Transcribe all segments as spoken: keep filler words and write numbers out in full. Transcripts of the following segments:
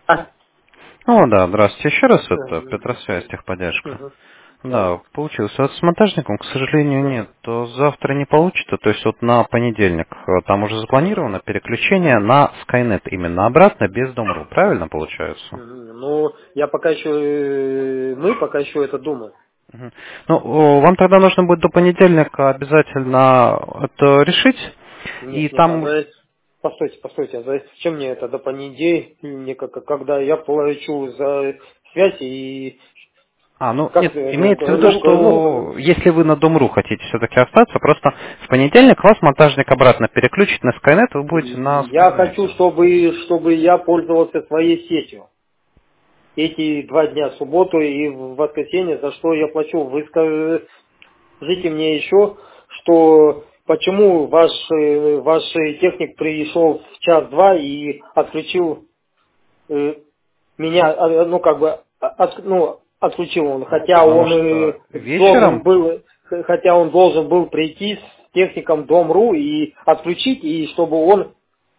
А, О, да, здравствуйте еще раз, это э, Петросвязь, техподдержка. мгм. Да. Да, получилось. Вот с монтажником, к сожалению, нет. То завтра не получится, то есть вот на понедельник э, там уже запланировано переключение на Skynet именно обратно, без Дом.ру. Правильно получается? Мгм. Ну, я пока еще, э, мы пока еще это думаем. Мгм. Ну, о, вам тогда нужно будет до понедельника обязательно это решить. И Нет, нет, а там, за... Постойте, постойте, а зачем мне это до понедельника, к- когда я плачу за связь и а, ну, как, нет, э, ну, имеется в к- виду, ну, к- ну, что если вы на Дом.ру хотите все-таки остаться, просто в понедельник вас монтажник обратно переключит на Skynet, вы будете на я хочу, Skynet. чтобы, чтобы я пользовался своей сетью. Эти два дня, субботу и в воскресенье, за что я плачу. Вы ска- скажите мне еще, что почему ваш, э, ваш техник пришел в час-два и отключил э, меня, а, ну как бы, а, от- ну, отключил он, Ну, хотя потому он э, что должен вечером... был, х- хотя он должен был прийти с техником Дом.ру и отключить, и чтобы он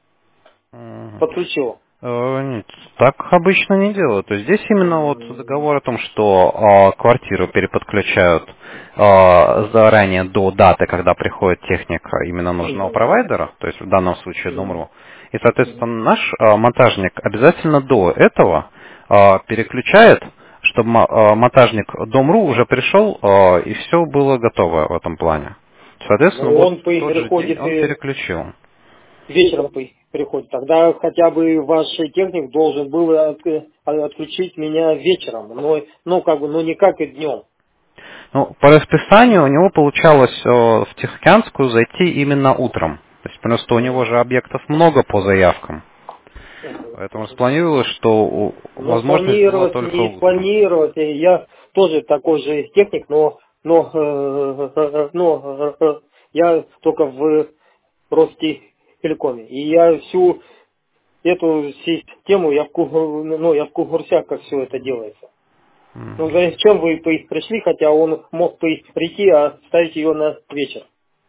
Мгм. подключил. Э, нет, так обычно не делают. То есть здесь именно вот договор о том, что а, квартиру переподключают а, заранее до даты, когда приходит техника именно нужного провайдера, то есть в данном случае Дом.ру. И, соответственно, наш а, монтажник обязательно до этого а, переключает, чтобы мо- а, монтажник Дом.ру уже пришел а, и все было готово в этом плане. Соответственно, Ну, вот он в тот же день приходит он и переключил. вечером при- приходит. Тогда хотя бы ваш техник должен был от- отключить меня вечером, но, ну как бы, ну не как и днем. Ну, по расписанию у него получалось э, в Тихоокеанскую зайти именно утром. То есть просто у него же объектов много по заявкам. Поэтому спланировалось, что у- Но возможность была спланировать, только не утром. спланировать, и я тоже такой же техник, но, но, э, э, но э, э, я только в Ростелекоме. И я всю эту систему, я в, ку- ну, я в курсе, как все это делается. Ну, Мгм. зачем вы при- пришли, хотя он мог при- прийти, а ставить ее на вечер?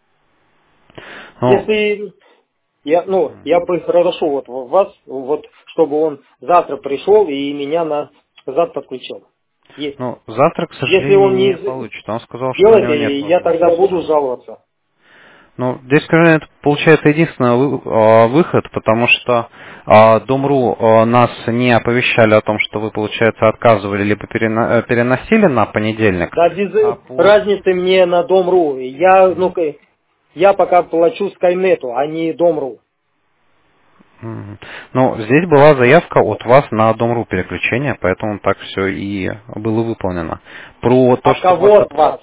Ну, Если я, ну, я бы прошу вот вас, вот, чтобы он завтра пришел и меня на назад подключил. Е- ну, завтра, к Если он сожалению, не не получится. Он сказал, что у сделает, него нет э, я тогда буду возможности. жаловаться. Ну, здесь, скажем, это получается единственный вы- а, выход, потому что а, Дом.ру а, нас не оповещали о том, что вы, получается, отказывали либо перена- э, переносили на понедельник, Да без а э, по... разницы мне на Дом.ру. Я, ну, ка- я пока плачу Скайнету, а не Дом.ру. Мгм. Ну, здесь была заявка от вас на Дом.ру переключение, поэтому так все и было выполнено. Про то, От что вас кого от... от вас?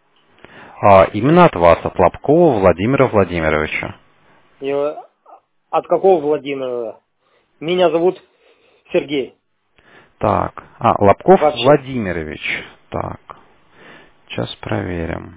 а, именно от вас, от Лобкова Владимира Владимировича. Э, От какого Владимира? Меня зовут Сергей. Так, а, Лобков Вообще. Владимирович. Так, сейчас проверим.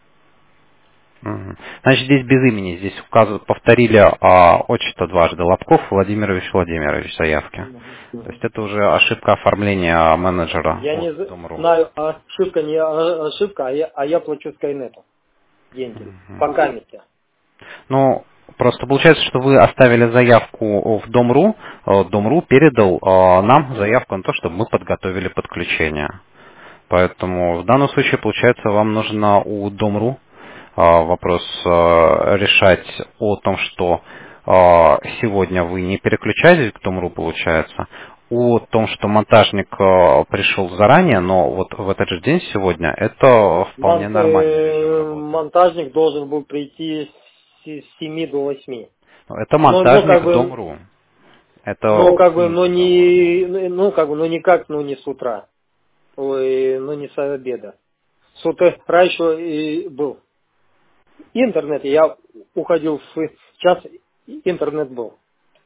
Мгм. Значит, здесь без имени, здесь указывают, повторили а, отчество дважды. Лобков Владимирович Владимирович заявки. То есть это уже ошибка оформления менеджера Я от не з- Дом.ру. знаю, ошибка не а- ошибка, а я, а я плачу Скайнету деньги. По камере. Ну, просто получается, что вы оставили заявку в Дом.ру, э, Дом.ру передал э, нам заявку на то, чтобы мы подготовили подключение. Поэтому в данном случае, получается, вам нужно у Дом.ру э, вопрос э, решать о том, что э, сегодня вы не переключаетесь к Дом.ру, получается, о том, что монтажник э, пришел заранее, но вот в этот же день сегодня, это вполне Мон- нормальный режим э, работы. монтажник должен был прийти с с семи до восьми. Это Но, но как монтажник бы, Дом.ру. Это но как бы, но снизу договор. не, ну как бы, ну никак, ну не с утра, ой, ну не с обеда. С утра еще и был интернет, я уходил в час, интернет был.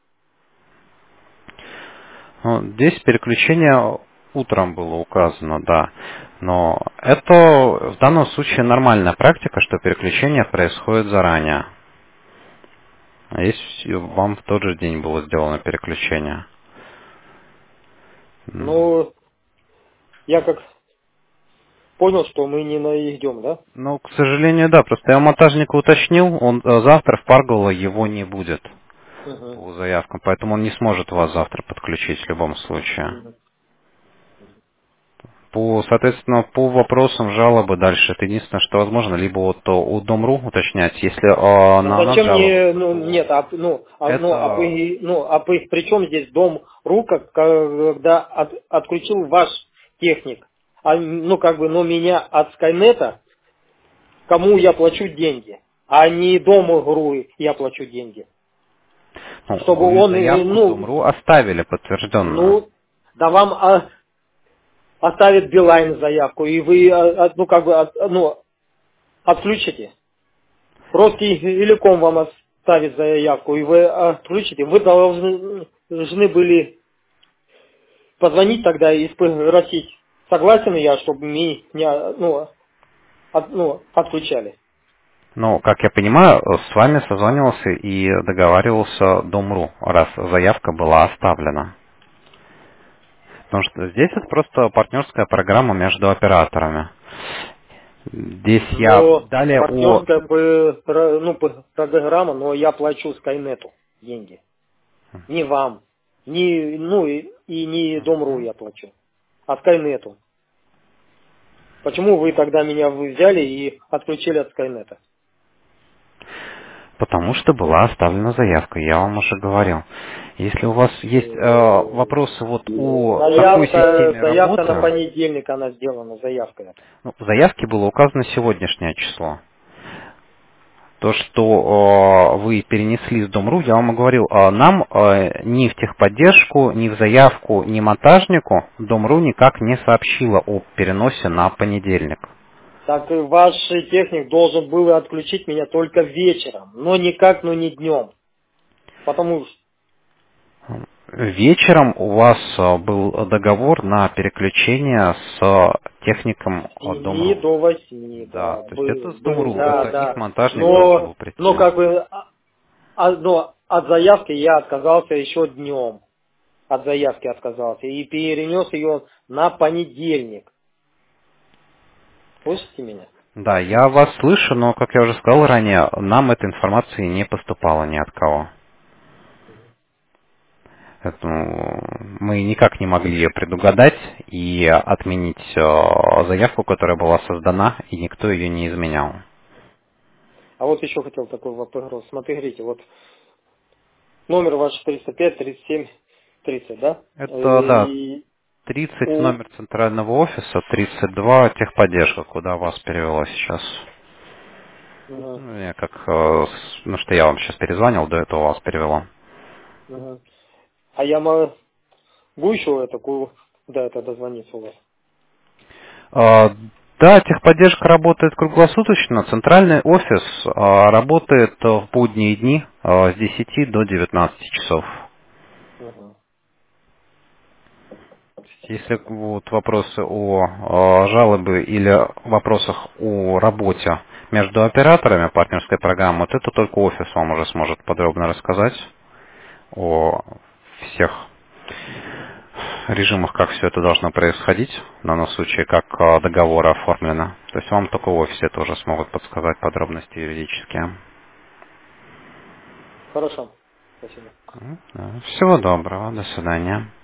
Ну, здесь переключение утром было указано, да. Но это в данном случае нормальная практика, что переключение происходит заранее. А если вам в тот же день было сделано переключение. М. Ну, я как понял, что мы не найдем, да? Ну, к сожалению, да. Просто я монтажника уточнил, он э, завтра в Паргола его не будет. Угу. по заявкам, поэтому он не сможет вас завтра подключить в любом случае. Угу. По, соответственно, по вопросам жалобы дальше, это единственное, что возможно, либо вот э, у Дом.ру уточнять, если э, А на нас зачем мне, жаловаться, ну, то нет, а, ну, а, ну, а, это, при, ну, а при, при чем здесь Дом.ру, как- когда от- отключил ваш техник? А, ну, как бы, но меня от Скайнета, кому я плачу деньги, а не Дом.ру я плачу деньги. ну, Чтобы вы он, э, заявку в ну, Дом.ру оставили подтвержденную. ну, да вам а, оставит Билайн заявку, и вы, а, а, ну, как бы, от- ну, отключите. Русский Телеком вам оставит заявку, и вы отключите. Вы должны, должны были позвонить тогда и спросить, согласен я, чтобы меня, ну, от- ну, отключали. Ну, как я понимаю, с вами созванивался и договаривался Дом.ру, раз заявка была оставлена. Потому что здесь это просто партнерская программа между операторами. Здесь я Но далее о... партнерская п- про- ну, п- программа, но я плачу Скайнету деньги. Не вам, не, ну и, и не Дом.ру я плачу, а Скайнету. Почему вы тогда меня вы взяли и отключили от Скайнета? Потому что была оставлена заявка, я вам уже говорил. Если у вас есть э, Э, вопросы вот о такой Заявка, системе заявка на работы, понедельник она сделана, заявка эта. ну, в заявке было указано сегодняшнее число. То, что э, вы перенесли с Дом.ру, я вам и говорил, э, нам э, ни в техподдержку, ни в заявку, ни монтажнику Дом.ру никак не сообщила о переносе на понедельник. Так и ваш техник должен был отключить меня только вечером, но никак, ну не днем. Потому что Вечером у вас э, был договор на переключение с техником с от семи Дом.ру. до восьми, Да, да, то есть это был, с был, Дом.ру, да, это их да. монтажник должен Но, был прийти. но как бы, а- а- но от заявки я отказался еще днем. От заявки отказался и перенес ее на понедельник. Слышите меня? Да, я вас слышу, но, как я уже сказал ранее, нам этой информации не поступало ни от кого. Поэтому мы никак не могли ее предугадать и отменить э, заявку, которая была создана, и никто ее не изменял. А вот еще хотел такой вопрос. Смотрите, вот номер ваш триста пять тридцать семь тридцать, да? Это, да, И тридцать у... номер центрального офиса, тридцать два техподдержка, куда вас перевело сейчас. Мгм, Ну, я как, э, с- ну что я вам сейчас перезвонил, до этого вас перевело. мгм. А я могу еще это, куда это дозвониться у вас? Э, Да, техподдержка работает круглосуточно. Центральный офис э, работает э, в будние дни э, с десяти до девятнадцати часов. Мгм. Если вот вопросы о, о жалобе или вопросах о работе между операторами партнерской программы, вот это только офис вам уже сможет подробно рассказать о всех режимах, как все это должно происходить, в данном случае, как э, договор оформлено. То есть вам только в офисе тоже смогут подсказать подробности юридические. Хорошо. Спасибо. М, да. Всего доброго, до свидания.